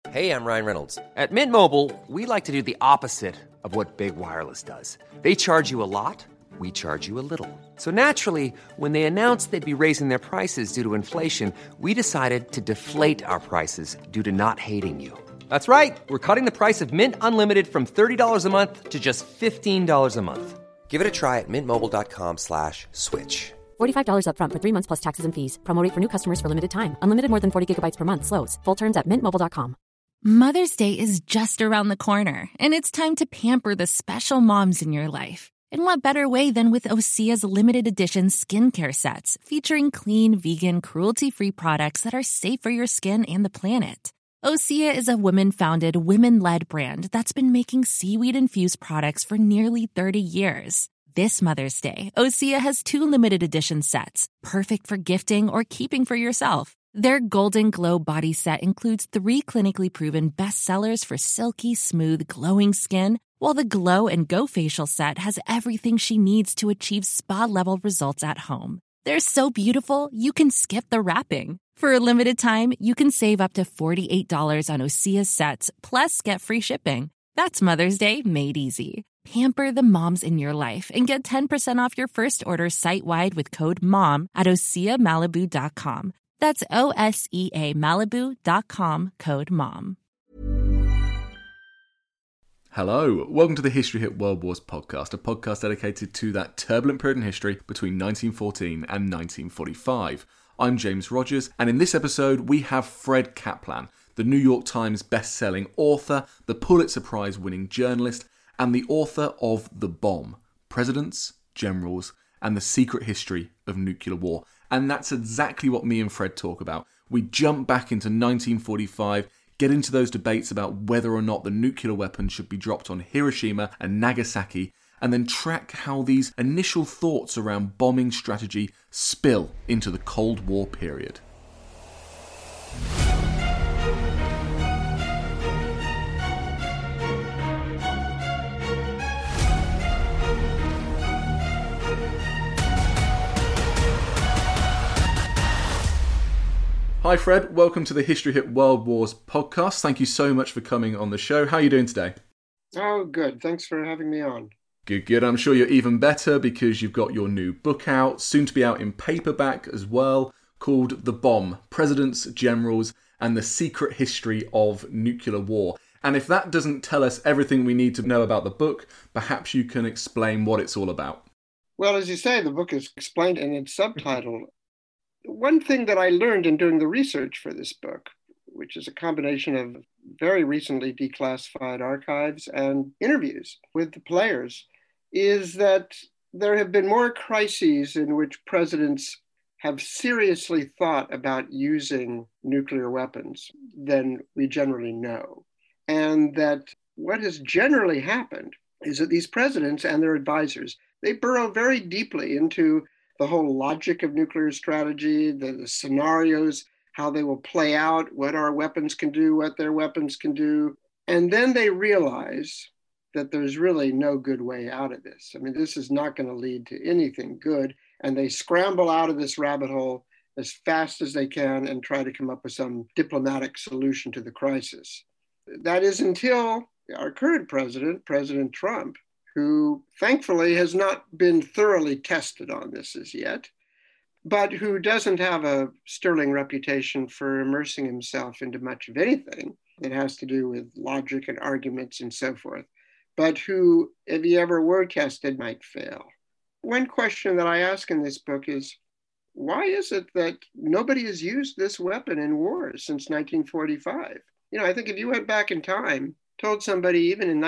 Hey, I'm Ryan Reynolds. At Mint Mobile, we like to do the opposite of what Big Wireless does. They charge you a lot, we charge you a little. So naturally, when they announced they'd be raising their prices due to inflation, we decided to deflate our prices due to not hating you. That's right. We're cutting the price of Mint Unlimited from $30 a month to just $15 a month. Give it a try at mintmobile.com/switch. $45 up front for 3 months plus taxes and fees. Promo rate for new customers for limited time. Unlimited more than 40 gigabytes per month. Slows full terms at mintmobile.com. Mother's Day is just around the corner, and it's time to pamper the special moms in your life. And what better way than with Osea's limited edition skincare sets, featuring clean, vegan, cruelty-free products that are safe for your skin and the planet. Osea is a women-founded, women-led brand that's been making seaweed-infused products for nearly 30 years. This Mother's Day, Osea has 2 limited edition sets, perfect for gifting or keeping for yourself. Their Golden Glow body set includes 3 clinically proven bestsellers for silky, smooth, glowing skin, while the Glow and Go facial set has everything she needs to achieve spa-level results at home. They're so beautiful, you can skip the wrapping. For a limited time, you can save up to $48 on Osea sets, plus get free shipping. That's Mother's Day made easy. Pamper the moms in your life and get 10% off your first order site-wide with code MOM at OseaMalibu.com. That's OSEA Malibu.com, code MOM. Hello, welcome to the History Hit World Wars podcast, a podcast dedicated to that turbulent period in history between 1914 and 1945. I'm James Rogers, and in this episode we have Fred Kaplan, the New York Times best-selling author, the Pulitzer Prize-winning journalist, and the author of The Bomb, Presidents, Generals, and the Secret History of Nuclear War. And that's exactly what me and Fred talk about. We jump back into 1945, get into those debates about whether or not the nuclear weapons should be dropped on Hiroshima and Nagasaki, and then track how these initial thoughts around bombing strategy spill into the Cold War period. Hi Fred, welcome to the History Hit World Wars podcast. Thank you so much for coming on the show. How are you doing today? Oh, good. Thanks for having me on. Good. I'm sure you're even better because you've got your new book out, soon to be out in paperback as well, called The Bomb, Presidents, Generals, and the Secret History of Nuclear War. And if that doesn't tell us everything we need to know about the book, perhaps you can explain what it's all about. Well, as you say, the book is explained in its subtitle. One thing that I learned in doing the research for this book, which is a combination of very recently declassified archives and interviews with the players, is that there have been more crises in which presidents have seriously thought about using nuclear weapons than we generally know. And that what has generally happened is that these presidents and their advisors, they burrow very deeply into the whole logic of nuclear strategy, the scenarios, how they will play out, what our weapons can do, what their weapons can do. And then they realize that there's really no good way out of this. I mean, this is not going to lead to anything good. And they scramble out of this rabbit hole as fast as they can and try to come up with some diplomatic solution to the crisis. That is until our current president, President Trump, who thankfully has not been thoroughly tested on this as yet, but who doesn't have a sterling reputation for immersing himself into much of anything that has to do with logic and arguments and so forth, but who, if he ever were tested, might fail. One question that I ask in this book is, why is it that nobody has used this weapon in wars since 1945? I think if you went back in time, told somebody even in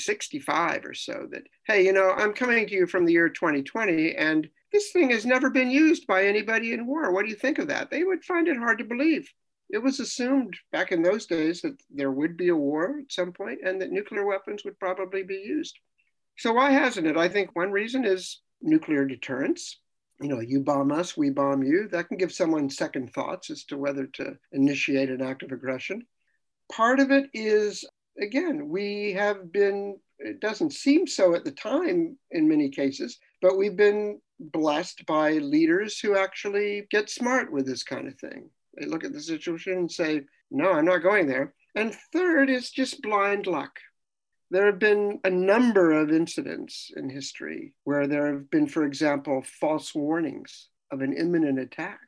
1965 or so that, hey, I'm coming to you from the year 2020 and this thing has never been used by anybody in war. What do you think of that? They would find it hard to believe. It was assumed back in those days that there would be a war at some point and that nuclear weapons would probably be used. So why hasn't it? I think one reason is nuclear deterrence. You bomb us, we bomb you. That can give someone second thoughts as to whether to initiate an act of aggression. Part of it is, again, we have been, it doesn't seem so at the time in many cases, but we've been blessed by leaders who actually get smart with this kind of thing. They look at the situation and say, no, I'm not going there. And third is just blind luck. There have been a number of incidents in history where there have been, for example, false warnings of an imminent attack.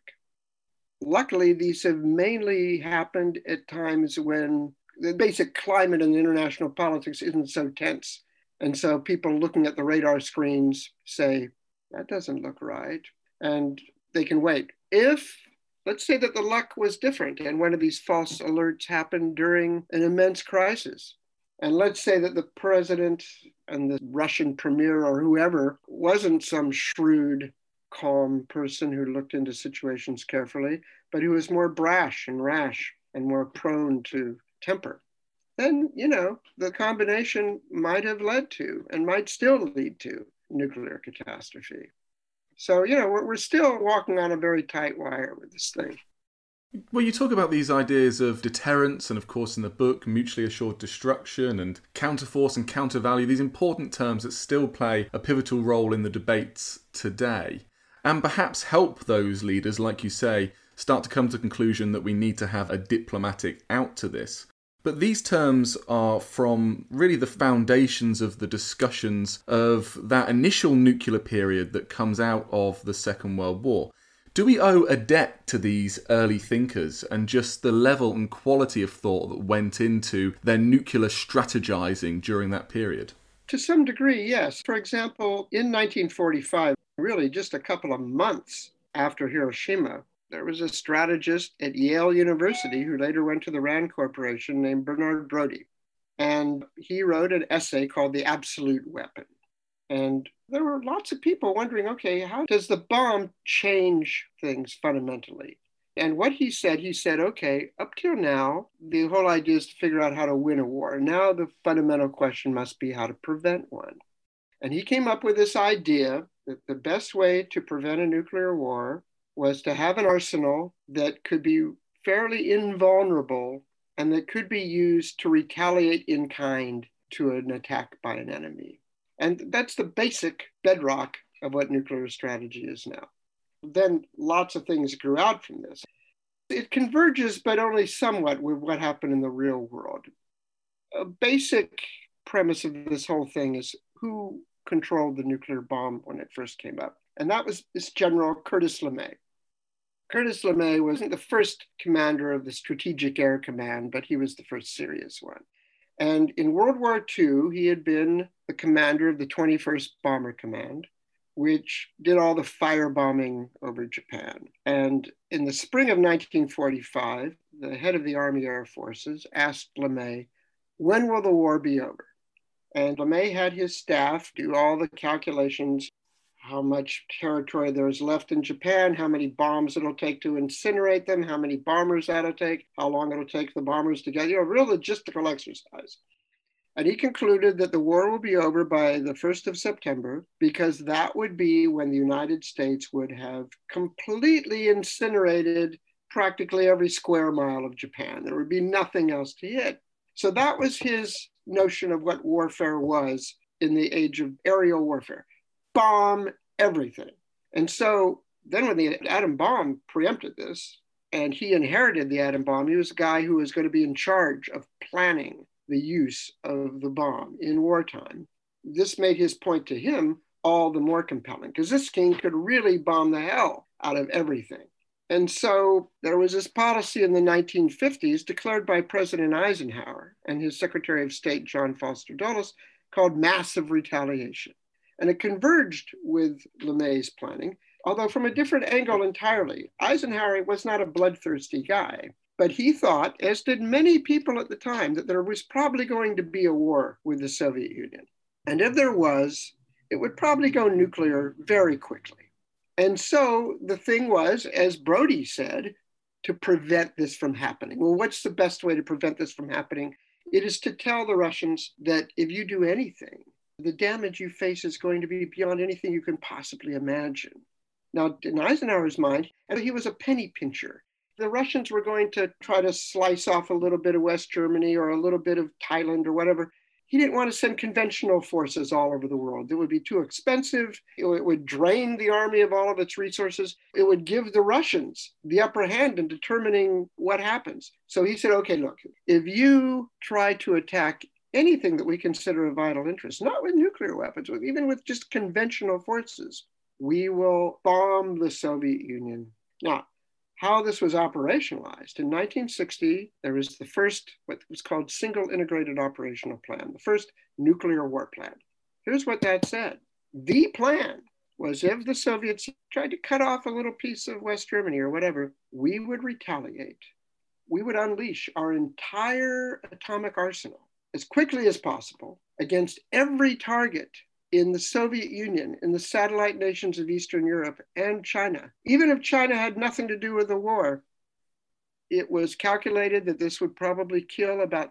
Luckily, these have mainly happened at times when the basic climate in international politics isn't so tense. And so people looking at the radar screens say, that doesn't look right. And they can wait. If, let's say that the luck was different and one of these false alerts happened during an immense crisis. And let's say that the president and the Russian premier or whoever wasn't some shrewd, calm person who looked into situations carefully, but who was more brash and rash and more prone to temper. Then, the combination might have led to and might still lead to nuclear catastrophe. So, we're still walking on a very tight wire with this thing. Well, you talk about these ideas of deterrence and, of course, in the book, mutually assured destruction and counterforce and countervalue, these important terms that still play a pivotal role in the debates today, and perhaps help those leaders, like you say, start to come to the conclusion that we need to have a diplomatic out to this. But these terms are from really the foundations of the discussions of that initial nuclear period that comes out of the Second World War. Do we owe a debt to these early thinkers and just the level and quality of thought that went into their nuclear strategizing during that period? To some degree, yes. For example, in 1945, really just a couple of months after Hiroshima, there was a strategist at Yale University who later went to the RAND Corporation named Bernard Brodie. And he wrote an essay called The Absolute Weapon. And there were lots of people wondering, okay, how does the bomb change things fundamentally? And what he said, okay, up till now, the whole idea is to figure out how to win a war. Now the fundamental question must be how to prevent one. And he came up with this idea that the best way to prevent a nuclear war was to have an arsenal that could be fairly invulnerable and that could be used to retaliate in kind to an attack by an enemy. And that's the basic bedrock of what nuclear strategy is now. Then lots of things grew out from this. It converges, but only somewhat, with what happened in the real world. A basic premise of this whole thing is who controlled the nuclear bomb when it first came up. And that was this General Curtis LeMay. Curtis LeMay wasn't the first commander of the Strategic Air Command, but he was the first serious one. And in World War II, he had been the commander of the 21st Bomber Command, which did all the firebombing over Japan. And in the spring of 1945, the head of the Army Air Forces asked LeMay, when will the war be over? And LeMay had his staff do all the calculations, how much territory there is left in Japan, how many bombs it'll take to incinerate them, how many bombers that'll take, how long it'll take the bombers to get, a real logistical exercise. And he concluded that the war will be over by the 1st of September, because that would be when the United States would have completely incinerated practically every square mile of Japan. There would be nothing else to hit. So that was his notion of what warfare was in the age of aerial warfare. Bomb everything. And so then when the atom bomb preempted this, and he inherited the atom bomb, he was a guy who was going to be in charge of planning the use of the bomb in wartime. This made his point to him all the more compelling, because this king could really bomb the hell out of everything. And so there was this policy in the 1950s declared by President Eisenhower and his Secretary of State, John Foster Dulles, called massive retaliation. And it converged with LeMay's planning, although from a different angle entirely. Eisenhower was not a bloodthirsty guy, but he thought, as did many people at the time, that there was probably going to be a war with the Soviet Union. And if there was, it would probably go nuclear very quickly. And so the thing was, as Brodie said, to prevent this from happening. Well, what's the best way to prevent this from happening? It is to tell the Russians that if you do anything, the damage you face is going to be beyond anything you can possibly imagine. Now, in Eisenhower's mind, and he was a penny pincher. The Russians were going to try to slice off a little bit of West Germany or a little bit of Thailand or whatever. He didn't want to send conventional forces all over the world. It would be too expensive. It would drain the army of all of its resources. It would give the Russians the upper hand in determining what happens. So he said, okay, look, if you try to attack anything that we consider of vital interest, not with nuclear weapons, even with just conventional forces, we will bomb the Soviet Union. Now, how this was operationalized. In 1960, there was the first, what was called Single Integrated Operational Plan, the first nuclear war plan. Here's what that said. The plan was if the Soviets tried to cut off a little piece of West Germany or whatever, we would retaliate. We would unleash our entire atomic arsenal as quickly as possible against every target in the Soviet Union, in the satellite nations of Eastern Europe and China. Even if China had nothing to do with the war, it was calculated that this would probably kill about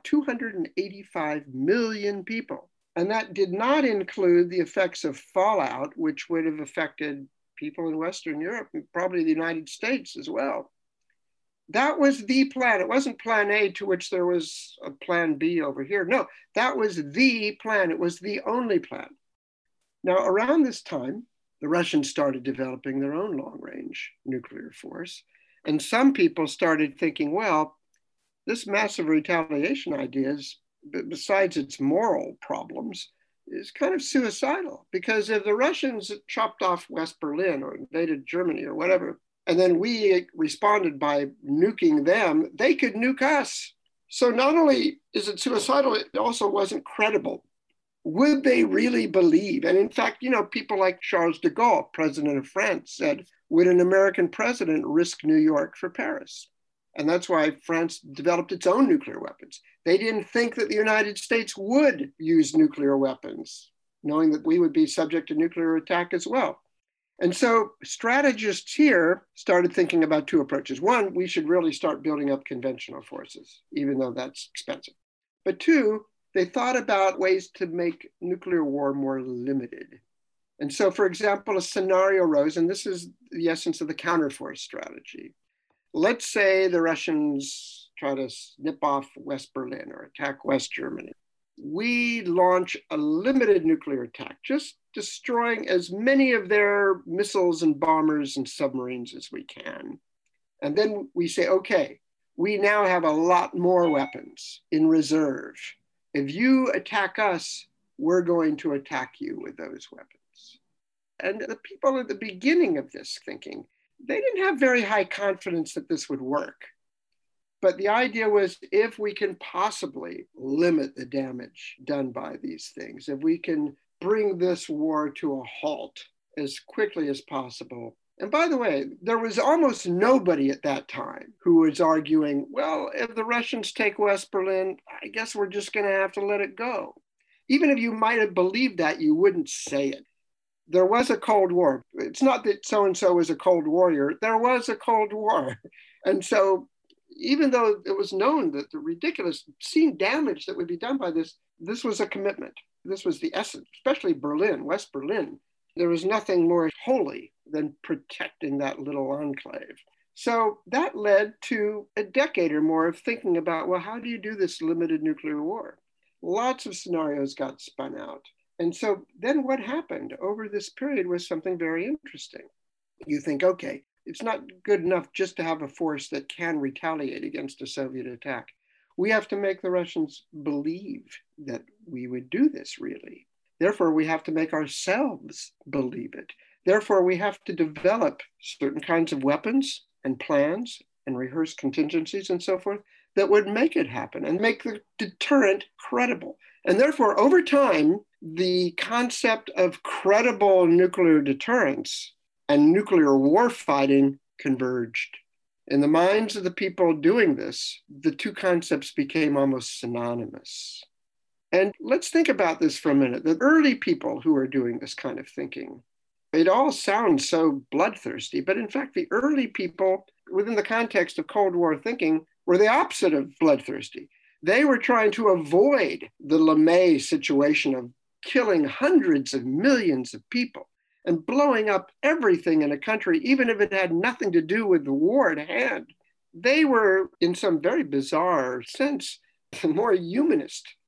285 million people. And that did not include the effects of fallout, which would have affected people in Western Europe and probably the United States as well. That was the plan. It wasn't plan A to which there was a plan B over here. No, that was the plan. It was the only plan. Now, around this time, the Russians started developing their own long-range nuclear force. And some people started thinking, well, this massive retaliation idea is, besides its moral problems, is kind of suicidal. Because if the Russians chopped off West Berlin or invaded Germany or whatever, and then we responded by nuking them, they could nuke us. So not only is it suicidal, it also wasn't credible. Would they really believe? And in fact, people like Charles de Gaulle, president of France, said, would an American president risk New York for Paris? And that's why France developed its own nuclear weapons. They didn't think that the United States would use nuclear weapons, knowing that we would be subject to nuclear attack as well. And so strategists here started thinking about two approaches. One, we should really start building up conventional forces, even though that's expensive. But two, they thought about ways to make nuclear war more limited. And so, for example, a scenario arose, and this is the essence of the counterforce strategy. Let's say the Russians try to snip off West Berlin or attack West Germany. We launch a limited nuclear attack, just destroying as many of their missiles and bombers and submarines as we can. And then we say, okay, we now have a lot more weapons in reserve. If you attack us, we're going to attack you with those weapons. And the people at the beginning of this thinking, they didn't have very high confidence that this would work. But the idea was, if we can possibly limit the damage done by these things, if we can bring this war to a halt as quickly as possible. And by the way, there was almost nobody at that time who was arguing, well, if the Russians take West Berlin, I guess we're just going to have to let it go. Even if you might have believed that, you wouldn't say it. There was a Cold War. It's not that so-and-so was a Cold Warrior. There was a Cold War. And so even though it was known that the ridiculous obscene damage that would be done by this was a commitment. This was the essence, especially Berlin, West Berlin. There was nothing more holy than protecting that little enclave. So that led to a decade or more of thinking about, well, how do you do this limited nuclear war? Lots of scenarios got spun out. And so then what happened over this period was something very interesting. You think, okay, it's not good enough just to have a force that can retaliate against a Soviet attack. We have to make the Russians believe that we would do this really. Therefore, we have to make ourselves believe it. Therefore, we have to develop certain kinds of weapons and plans and rehearse contingencies and so forth that would make it happen and make the deterrent credible. And therefore, over time, the concept of credible nuclear deterrence and nuclear war fighting converged. In the minds of the people doing this, the two concepts became almost synonymous. And let's think about this for a minute. The early people who are doing this kind of thinking, it all sounds so bloodthirsty, but in fact, the early people within the context of Cold War thinking were the opposite of bloodthirsty. They were trying to avoid the LeMay situation of killing hundreds of millions of people and blowing up everything in a country, even if it had nothing to do with the war at hand. They were, in some very bizarre sense, the more humanist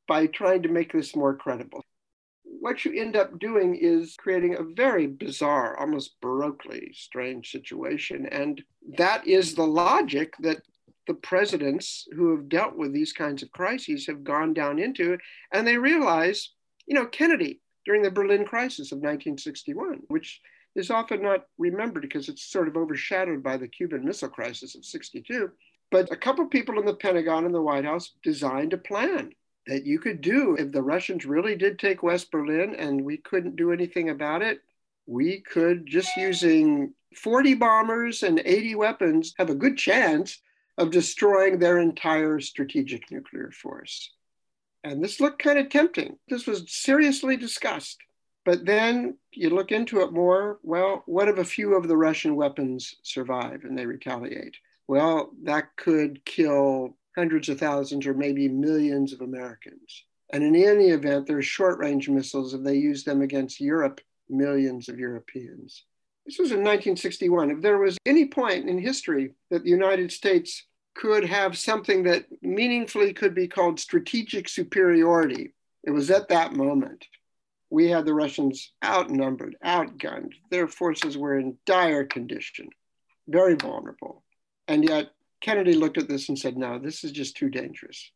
by trying to make this more credible. What you end up doing is creating a very bizarre, almost baroquely strange situation. And that is the logic that the presidents who have dealt with these kinds of crises have gone down into. And they realize, Kennedy during the Berlin crisis of 1961, which is often not remembered because it's sort of overshadowed by the Cuban Missile Crisis of 62. But a couple of people in the Pentagon and the White House designed a plan that you could do if the Russians really did take West Berlin and we couldn't do anything about it. We could, just using 40 bombers and 80 weapons, have a good chance of destroying their entire strategic nuclear force. And this looked kind of tempting. This was seriously discussed. But then you look into it more. Well, what if a few of the Russian weapons survive and they retaliate? Well, that could kill hundreds of thousands or maybe millions of Americans. And in any event, there's short-range missiles. If they use them against Europe, millions of Europeans. This was in 1961. If there was any point in history that the United States could have something that meaningfully could be called strategic superiority, it was at that moment. We had the Russians outnumbered, outgunned. Their forces were in dire condition, very vulnerable. And yet Kennedy looked at this and said, no, this is just too dangerous.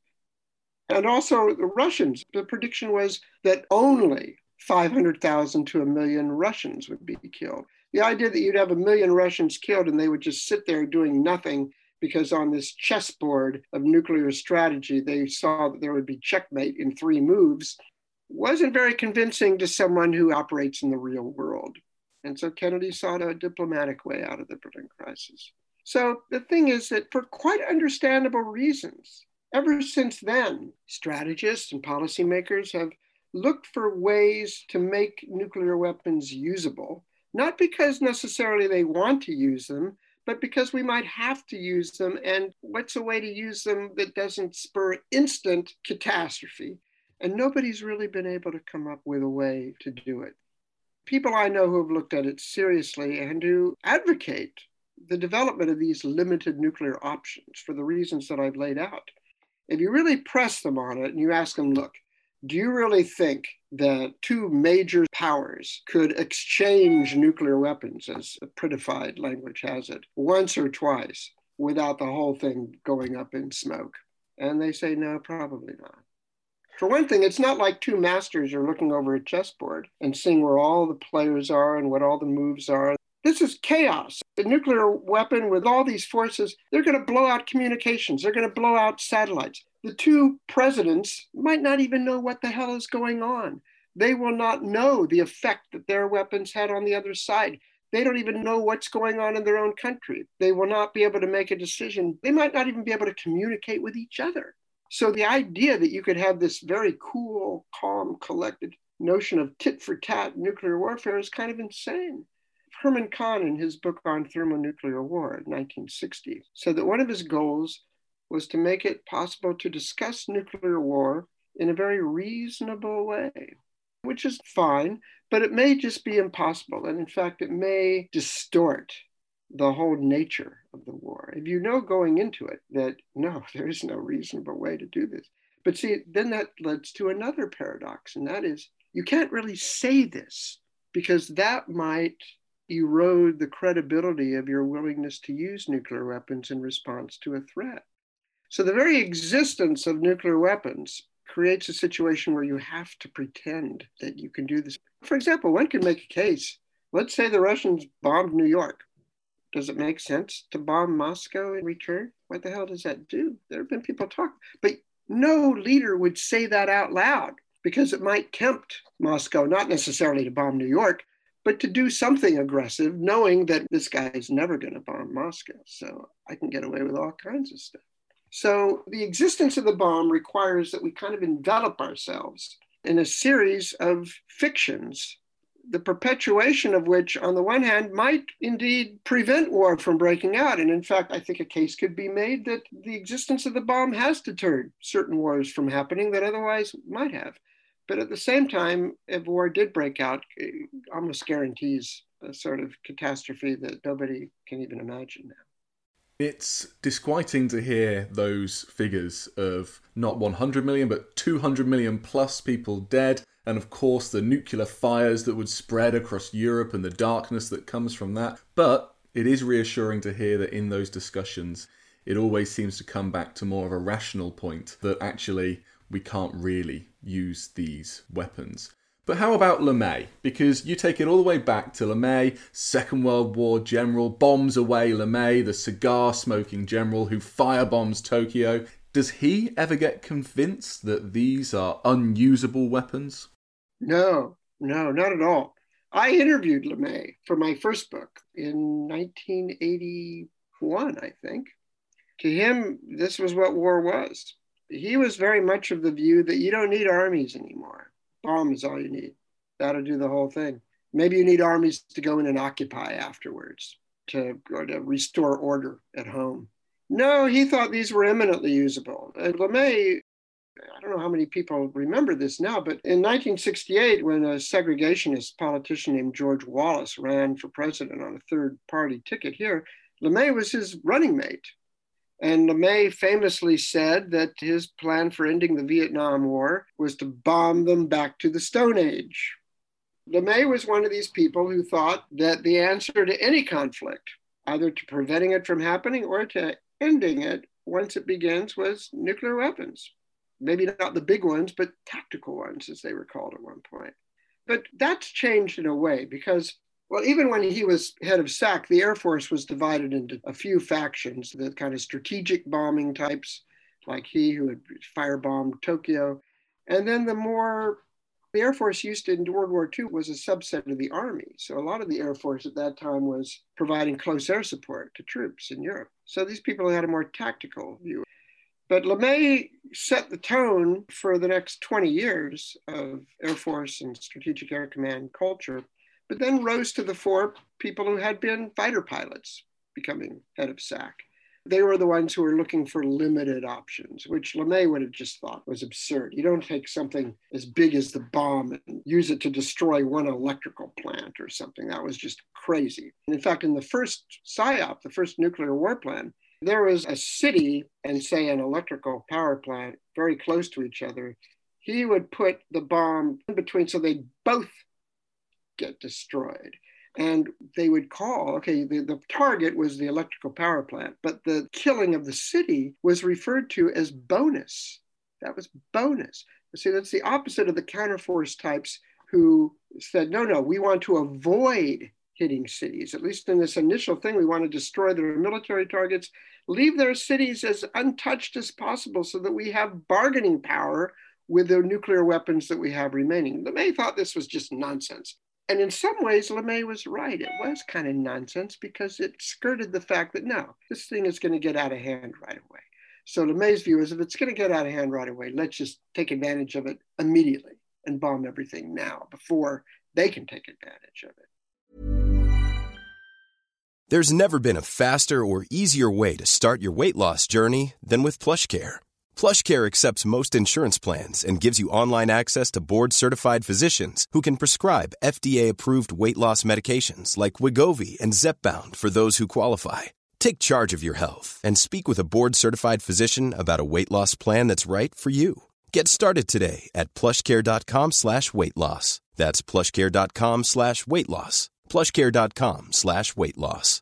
And also the Russians, the prediction was that only 500,000 to 1 million Russians would be killed. The idea that you'd have 1 million Russians killed and they would just sit there doing nothing because on this chessboard of nuclear strategy, they saw that there would be checkmate in 3 moves, wasn't very convincing to someone who operates in the real world. And so Kennedy sought a diplomatic way out of the Berlin crisis. So the thing is that for quite understandable reasons, ever since then, strategists and policymakers have looked for ways to make nuclear weapons usable, not because necessarily they want to use them, but because we might have to use them. And what's a way to use them that doesn't spur instant catastrophe? And nobody's really been able to come up with a way to do it. People I know who have looked at it seriously and who advocate the development of these limited nuclear options for the reasons that I've laid out. If you really press them on it and you ask them, look, do you really think that 2 major powers could exchange nuclear weapons, as the prettified language has it, once or twice without the whole thing going up in smoke? And they say, no, probably not. For one thing, it's not like 2 masters are looking over a chessboard and seeing where all the players are and what all the moves are. This is chaos. The nuclear weapon with all these forces, they're going to blow out communications. They're going to blow out satellites. The 2 presidents might not even know what the hell is going on. They will not know the effect that their weapons had on the other side. They don't even know what's going on in their own country. They will not be able to make a decision. They might not even be able to communicate with each other. So the idea that you could have this very cool, calm, collected notion of tit for tat nuclear warfare is kind of insane. Herman Kahn, in his book on thermonuclear war in 1960, said that one of his goals was to make it possible to discuss nuclear war in a very reasonable way, which is fine, but it may just be impossible. And in fact, it may distort the whole nature of the war. If you know going into it that, no, there is no reasonable way to do this. But see, then that leads to another paradox, and that is you can't really say this because that might erode the credibility of your willingness to use nuclear weapons in response to a threat. So the very existence of nuclear weapons creates a situation where you have to pretend that you can do this. For example, one can make a case. Let's say the Russians bombed New York. Does it make sense to bomb Moscow in return? What the hell does that do? There have been people talk, but no leader would say that out loud because it might tempt Moscow, not necessarily to bomb New York, but to do something aggressive, knowing that this guy is never going to bomb Moscow. So I can get away with all kinds of stuff. So the existence of the bomb requires that we kind of envelop ourselves in a series of fictions, the perpetuation of which, on the one hand, might indeed prevent war from breaking out. And in fact, I think a case could be made that the existence of the bomb has deterred certain wars from happening that otherwise might have. But at the same time, if war did break out, it almost guarantees a sort of catastrophe that nobody can even imagine now. It's disquieting to hear those figures of not 100 million, but 200 million plus people dead. And of course, the nuclear fires that would spread across Europe and the darkness that comes from that. But it is reassuring to hear that in those discussions, it always seems to come back to more of a rational point that actually we can't really use these weapons. But how about LeMay? Because you take it all the way back to LeMay, Second World War general, bombs away LeMay, the cigar-smoking general who firebombs Tokyo. Does he ever get convinced that these are unusable weapons? No, not at all. I interviewed LeMay for my first book in 1981, I think. To him, this was what war was. He was very much of the view that you don't need armies anymore. Bomb is all you need. That'll do the whole thing. Maybe you need armies to go in and occupy afterwards to restore order at home. No, he thought these were eminently usable. LeMay, I don't know how many people remember this now, but in 1968, when a segregationist politician named George Wallace ran for president on a third-party ticket here, LeMay was his running mate. And LeMay famously said that his plan for ending the Vietnam War was to bomb them back to the Stone Age. LeMay was one of these people who thought that the answer to any conflict, either to preventing it from happening or to ending it once it begins, was nuclear weapons. Maybe not the big ones, but tactical ones, as they were called at one point. But that's changed in a way because, well, even when he was head of SAC, the Air Force was divided into a few factions, the kind of strategic bombing types, like he who had firebombed Tokyo. And then the Air Force used in World War II was a subset of the Army. So a lot of the Air Force at that time was providing close air support to troops in Europe. So these people had a more tactical view. But LeMay set the tone for the next 20 years of Air Force and Strategic Air Command culture, but then rose to the fore people who had been fighter pilots becoming head of SAC. They were the ones who were looking for limited options, which LeMay would have just thought was absurd. You don't take something as big as the bomb and use it to destroy one electrical plant or something. That was just crazy. And in fact, in the first PSYOP, the first nuclear war plan, there was a city and, say, an electrical power plant very close to each other. He would put the bomb in between so they both get destroyed. And they would call, the target was the electrical power plant, but the killing of the city was referred to as bonus. That was bonus. See, that's the opposite of the counterforce types who said, no, we want to avoid hitting cities. At least in this initial thing, we want to destroy their military targets, leave their cities as untouched as possible so that we have bargaining power with the nuclear weapons that we have remaining. LeMay thought this was just nonsense. And in some ways, LeMay was right. It was kind of nonsense because it skirted the fact that, no, this thing is going to get out of hand right away. So LeMay's view is if it's going to get out of hand right away, let's just take advantage of it immediately and bomb everything now before they can take advantage of it. There's never been a faster or easier way to start your weight loss journey than with PlushCare. PlushCare accepts most insurance plans and gives you online access to board-certified physicians who can prescribe FDA-approved weight loss medications like Wegovy and Zepbound for those who qualify. Take charge of your health and speak with a board-certified physician about a weight loss plan that's right for you. Get started today at plushcare.com/weight loss. That's plushcare.com/weight loss. plushcare.com/weight loss.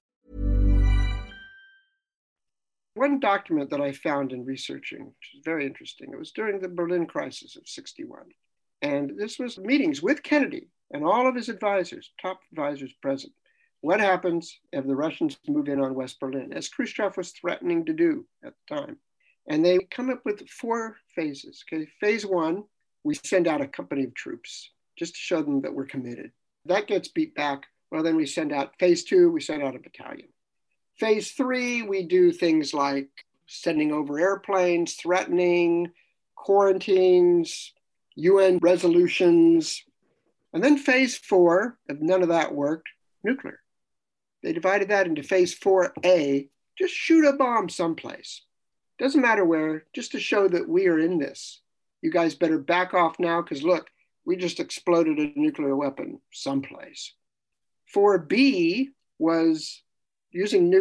One document that I found in researching, which is very interesting, it was during the Berlin crisis of 1961. And this was meetings with Kennedy and all of his advisors, top advisors present. What happens if the Russians move in on West Berlin, as Khrushchev was threatening to do at the time? And they come up with 4 phases. Phase 1, we send out a company of troops just to show them that we're committed. That gets beat back. Well, then we send out phase 2, we send out a battalion. Phase 3, we do things like sending over airplanes, threatening, quarantines, UN resolutions. And then phase 4, if none of that worked, nuclear. They divided that into phase 4A, just shoot a bomb someplace. Doesn't matter where, just to show that we are in this. You guys better back off now because look, we just exploded a nuclear weapon someplace. 4B was using nukes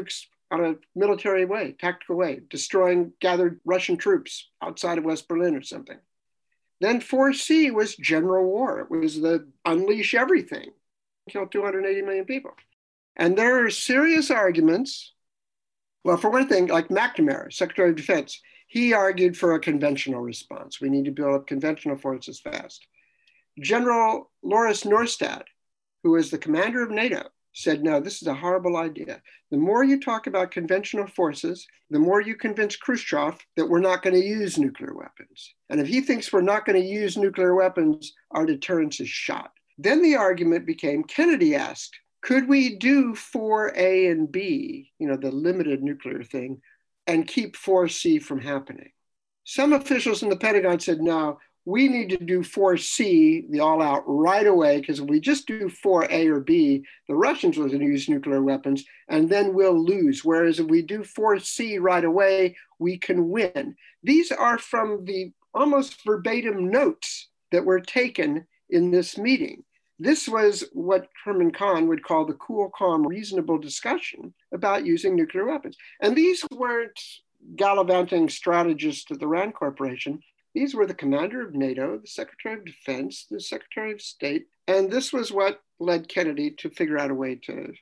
on a military way, tactical way, destroying gathered Russian troops outside of West Berlin or something. Then 4C was general war. It was the unleash everything, kill 280 million people. And there are serious arguments. Well, for one thing, like McNamara, Secretary of Defense, he argued for a conventional response. We need to build up conventional forces fast. General Loris Norstad, who was the commander of NATO, said, no, this is a horrible idea. The more you talk about conventional forces, the more you convince Khrushchev that we're not going to use nuclear weapons. And if he thinks we're not going to use nuclear weapons, our deterrence is shot. Then the argument became, Kennedy asked, could we do 4A and B, the limited nuclear thing, and keep 4C from happening? Some officials in the Pentagon said, no, we need to do 4C, the all out, right away, because if we just do 4A or B, the Russians will use nuclear weapons, and then we'll lose. Whereas if we do 4C right away, we can win. These are from the almost verbatim notes that were taken in this meeting. This was what Herman Kahn would call the cool, calm, reasonable discussion about using nuclear weapons. And these weren't gallivanting strategists at the RAND Corporation. These were the commander of NATO, the Secretary of Defense, the Secretary of State. And this was what led Kennedy to figure out a way to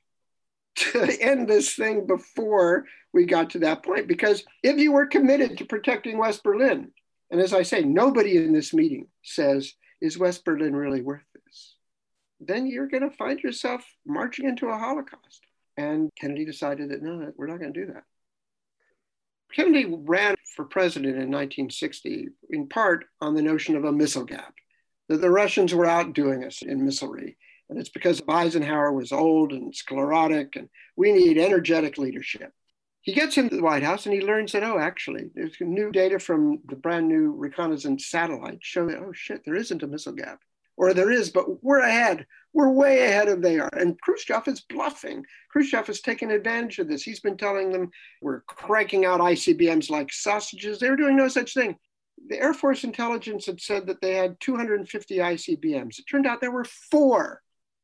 end this thing before we got to that point. Because if you were committed to protecting West Berlin, and as I say, nobody in this meeting says, is West Berlin really worth this? Then you're going to find yourself marching into a Holocaust. And Kennedy decided that, no, we're not going to do that. Kennedy ran for president in 1960, in part on the notion of a missile gap, that the Russians were outdoing us in missilery. And it's because Eisenhower was old and sclerotic, and we need energetic leadership. He gets into the White House and he learns that, actually, there's new data from the brand new reconnaissance satellite show that, shit, there isn't a missile gap. Or there is, but we're ahead. We're way ahead of they are. And Khrushchev is bluffing. Khrushchev has taken advantage of this. He's been telling them we're cranking out ICBMs like sausages. They were doing no such thing. The Air Force intelligence had said that they had 250 ICBMs. It turned out there were four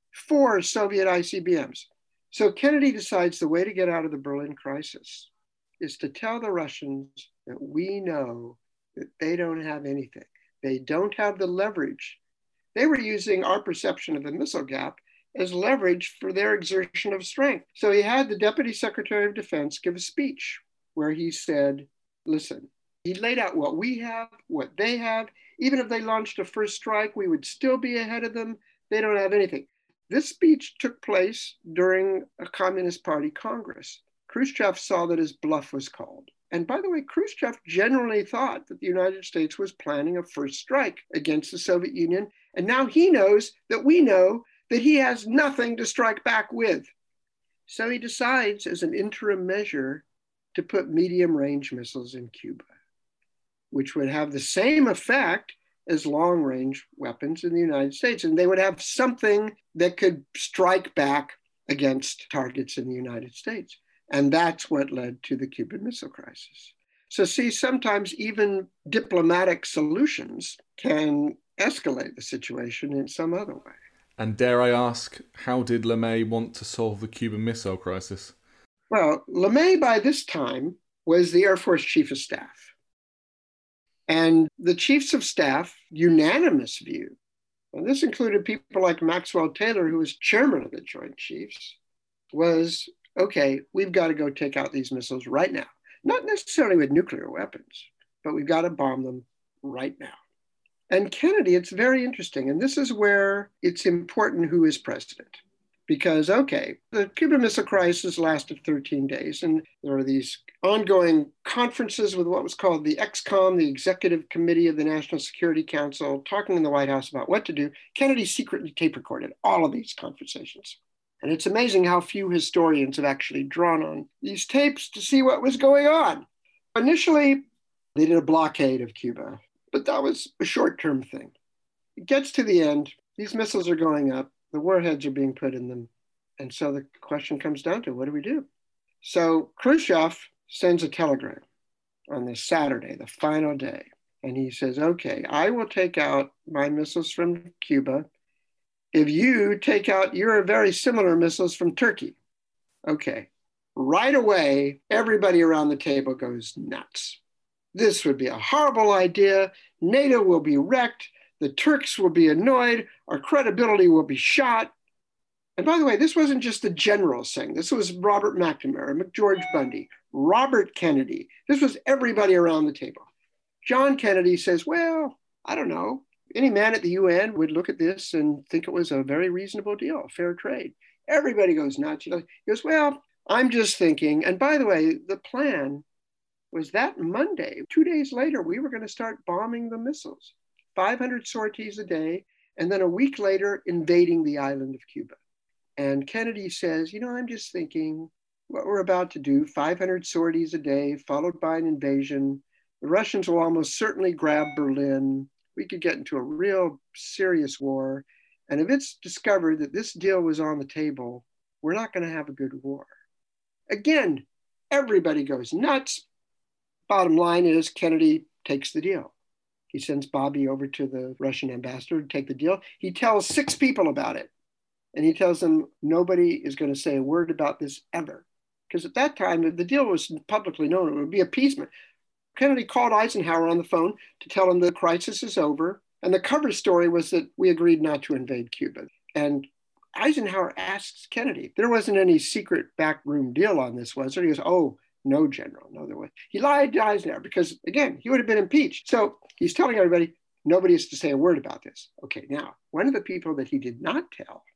Soviet ICBMs. So Kennedy decides the way to get out of the Berlin crisis is to tell the Russians that we know that they don't have anything. They don't have the leverage. They were using our perception of the missile gap as leverage for their exertion of strength. So he had the Deputy Secretary of Defense give a speech where he said, listen, he laid out what we have, what they have. Even if they launched a first strike, we would still be ahead of them. They don't have anything. This speech took place during a Communist Party Congress. Khrushchev saw that his bluff was called. And by the way, Khrushchev generally thought that the United States was planning a first strike against the Soviet Union. And now he knows that we know that he has nothing to strike back with. So he decides as an interim measure to put medium-range missiles in Cuba, which would have the same effect as long-range weapons in the United States. And they would have something that could strike back against targets in the United States. And that's what led to the Cuban Missile Crisis. So see, sometimes even diplomatic solutions can escalate the situation in some other way. And dare I ask, how did LeMay want to solve the Cuban Missile Crisis? Well, LeMay by this time was the Air Force Chief of Staff. And the Chiefs of Staff, unanimous view, and this included people like Maxwell Taylor, who was chairman of the Joint Chiefs, was, okay, we've got to go take out these missiles right now. Not necessarily with nuclear weapons, but we've got to bomb them right now. And Kennedy, it's very interesting. And this is where it's important who is president. Because, okay, the Cuban Missile Crisis lasted 13 days. And there are these ongoing conferences with what was called the ExComm, the Executive Committee of the National Security Council, talking in the White House about what to do. Kennedy secretly tape recorded all of these conversations. And it's amazing how few historians have actually drawn on these tapes to see what was going on. Initially, they did a blockade of Cuba, but that was a short-term thing. It gets to the end, these missiles are going up, the warheads are being put in them. And so the question comes down to, what do we do? So Khrushchev sends a telegram on this Saturday, the final day. And he says, okay, I will take out my missiles from Cuba if you take out your very similar missiles from Turkey. Okay. right away, everybody around the table goes nuts. This would be a horrible idea. NATO will be wrecked. The Turks will be annoyed. Our credibility will be shot. And by the way, this wasn't just the generals saying, this was Robert McNamara, McGeorge Bundy, Robert Kennedy. This was everybody around the table. John Kennedy says, well, I don't know. Any man at the UN would look at this and think it was a very reasonable deal, fair trade. Everybody goes nuts. He goes, well, I'm just thinking. And by the way, the plan was that Monday, 2 days later, we were going to start bombing the missiles, 500 sorties a day, and then a week later, invading the island of Cuba. And Kennedy says, I'm just thinking what we're about to do, 500 sorties a day, followed by an invasion. The Russians will almost certainly grab Berlin. We could get into a real serious war. And if it's discovered that this deal was on the table, we're not going to have a good war. Again, everybody goes nuts. Bottom line is Kennedy takes the deal. He sends Bobby over to the Russian ambassador to take the deal. He tells 6 people about it. And he tells them nobody is going to say a word about this ever. Because at that time, the deal was publicly known. It would be appeasement. Kennedy called Eisenhower on the phone to tell him the crisis is over. And the cover story was that we agreed not to invade Cuba. And Eisenhower asks Kennedy, there wasn't any secret backroom deal on this, was there? He goes, oh, no, General, no, there was. He lied to Eisenhower because, again, he would have been impeached. So he's telling everybody, nobody is to say a word about this. Okay, now, one of the people that he did not tell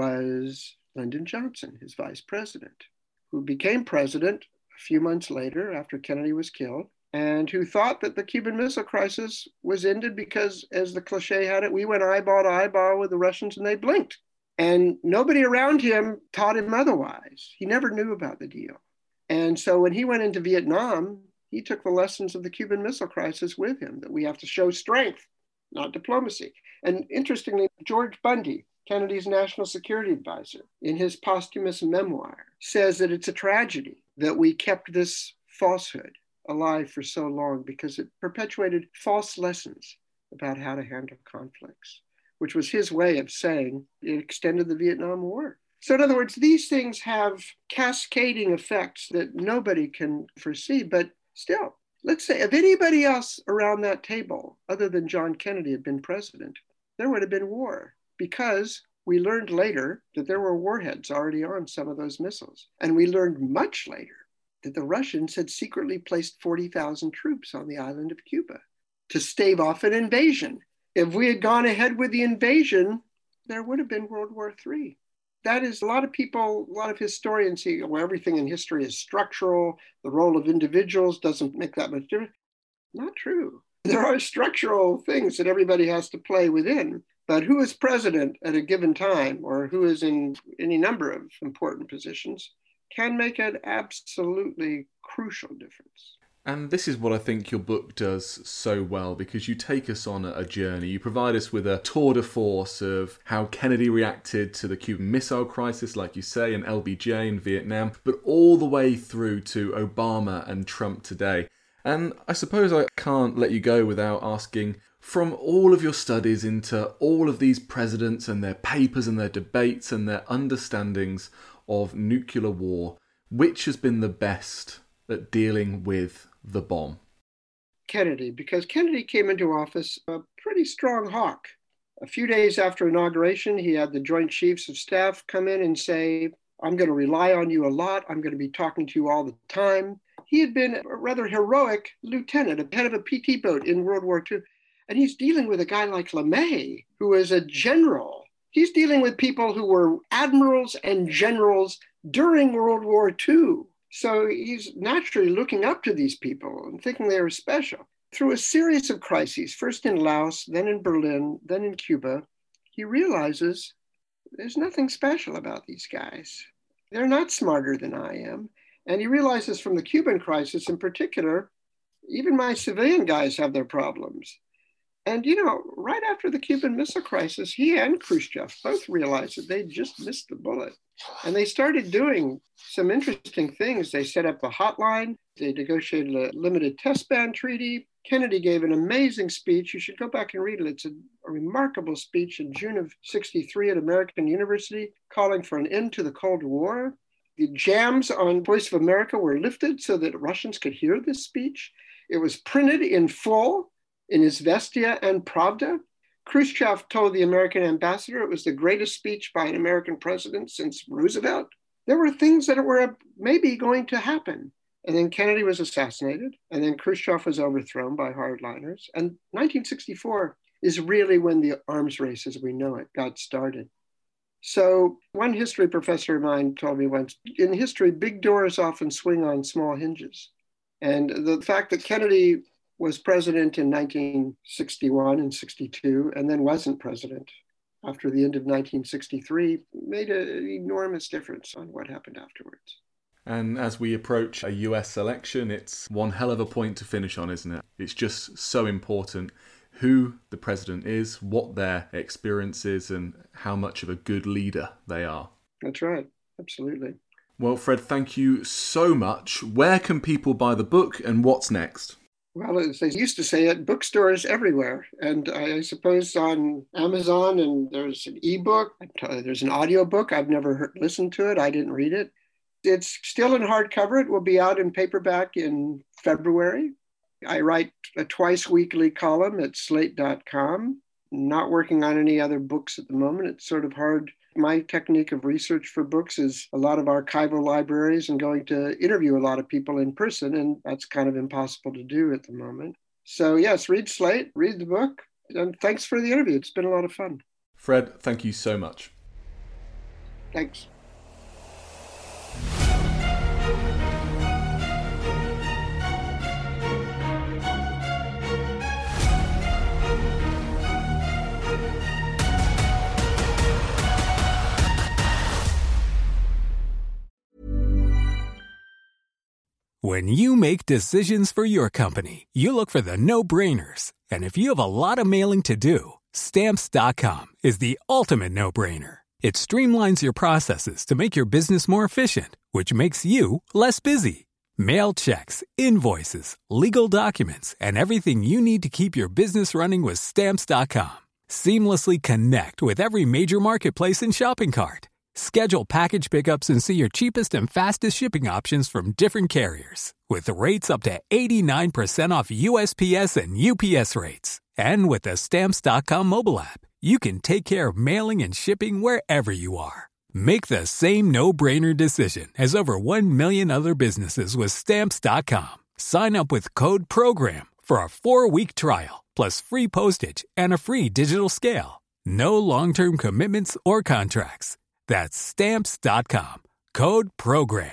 was Lyndon Johnson, his vice president, who became president a few months later after Kennedy was killed, and who thought that the Cuban Missile Crisis was ended because, as the cliche had it, we went eyeball to eyeball with the Russians and they blinked. And nobody around him taught him otherwise. He never knew about the deal. And so when he went into Vietnam, he took the lessons of the Cuban Missile Crisis with him, that we have to show strength, not diplomacy. And interestingly, George Bundy, Kennedy's national security advisor, in his posthumous memoir, says that it's a tragedy that we kept this falsehood alive for so long because it perpetuated false lessons about how to handle conflicts, which was his way of saying it extended the Vietnam War. So in other words, these things have cascading effects that nobody can foresee, but still, let's say if anybody else around that table, other than John Kennedy, had been president, there would have been war. Because we learned later that there were warheads already on some of those missiles. And we learned much later that the Russians had secretly placed 40,000 troops on the island of Cuba to stave off an invasion. If we had gone ahead with the invasion, there would have been World War III. That is, a lot of historians say, well, everything in history is structural. The role of individuals doesn't make that much difference. Not true. There are structural things that everybody has to play within. But who is president at a given time, or who is in any number of important positions, can make an absolutely crucial difference. And this is what I think your book does so well, because you take us on a journey. You provide us with a tour de force of how Kennedy reacted to the Cuban Missile Crisis, like you say, and LBJ in Vietnam, but all the way through to Obama and Trump today. And I suppose I can't let you go without asking, from all of your studies into all of these presidents and their papers and their debates and their understandings of nuclear war, which has been the best at dealing with the bomb? Kennedy, because Kennedy came into office a pretty strong hawk. A few days after inauguration, he had the Joint Chiefs of Staff come in and say, I'm going to rely on you a lot. I'm going to be talking to you all the time. He had been a rather heroic lieutenant, a head of a PT boat in World War II. And he's dealing with a guy like LeMay, who is a general. He's dealing with people who were admirals and generals during World War II. So he's naturally looking up to these people and thinking they were special. Through a series of crises, first in Laos, then in Berlin, then in Cuba, he realizes there's nothing special about these guys. They're not smarter than I am. And he realizes from the Cuban crisis in particular, even my civilian guys have their problems. And, right after the Cuban Missile Crisis, he and Khrushchev both realized that they just missed the bullet. And they started doing some interesting things. They set up a hotline. They negotiated a limited test ban treaty. Kennedy gave an amazing speech. You should go back and read it. It's a remarkable speech in June of '63 at American University, calling for an end to the Cold War. The jams on Voice of America were lifted so that Russians could hear this speech. It was printed in full in Izvestia and Pravda. Khrushchev told the American ambassador it was the greatest speech by an American president since Roosevelt. There were things that were maybe going to happen. And then Kennedy was assassinated, and then Khrushchev was overthrown by hardliners. And 1964 is really when the arms race as we know it got started. So one history professor of mine told me once, in history, big doors often swing on small hinges. And the fact that Kennedy was president in 1961 and 62, and then wasn't president after the end of 1963, made an enormous difference on what happened afterwards. And as we approach a US election, it's one hell of a point to finish on, isn't it? It's just so important who the president is, what their experience is, and how much of a good leader they are. That's right. Absolutely. Well, Fred, thank you so much. Where can people buy the book and what's next? Well, as they used to say, at bookstores everywhere. And I suppose on Amazon, and there's an ebook, there's an audiobook. I've never listened to it. I didn't read it. It's still in hardcover. It will be out in paperback in February. I write a twice weekly column at slate.com. Not working on any other books at the moment. It's sort of hard. My technique of research for books is a lot of archival libraries and going to interview a lot of people in person, and that's kind of impossible to do at the moment. So yes, read Slate, read the book, and thanks for the interview. It's been a lot of fun. Fred, thank you so much. Thanks. When you make decisions for your company, you look for the no-brainers. And if you have a lot of mailing to do, Stamps.com is the ultimate no-brainer. It streamlines your processes to make your business more efficient, which makes you less busy. Mail checks, invoices, legal documents, and everything you need to keep your business running with Stamps.com. Seamlessly connect with every major marketplace and shopping cart. Schedule package pickups and see your cheapest and fastest shipping options from different carriers, with rates up to 89% off USPS and UPS rates. And with the Stamps.com mobile app, you can take care of mailing and shipping wherever you are. Make the same no-brainer decision as over 1 million other businesses with Stamps.com. Sign up with code PROGRAM for a 4-week trial, plus free postage and a free digital scale. No long-term commitments or contracts. That's Stamps.com. Code PROGRAM.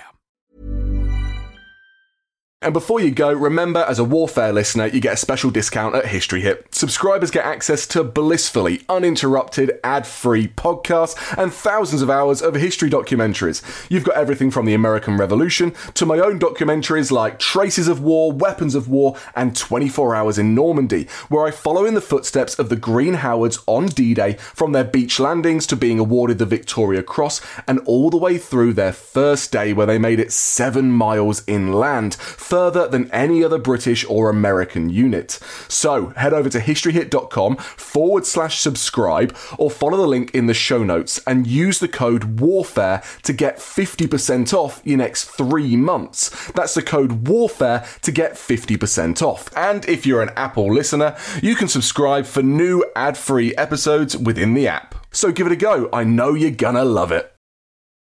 And before you go, remember, as a Warfare listener, you get a special discount at History Hit. Subscribers get access to blissfully uninterrupted, ad-free podcasts and thousands of hours of history documentaries. You've got everything from the American Revolution to my own documentaries like Traces of War, Weapons of War, and 24 Hours in Normandy, where I follow in the footsteps of the Green Howards on D-Day, from their beach landings to being awarded the Victoria Cross, and all the way through their first day where they made it 7 miles inland, further than any other British or American unit. So head over to historyhit.com/subscribe or follow the link in the show notes and use the code WARFARE to get 50% off your next 3 months. That's the code WARFARE to get 50% off. And if you're an Apple listener, you can subscribe for new ad-free episodes within the app. So give it a go. I know you're gonna love it.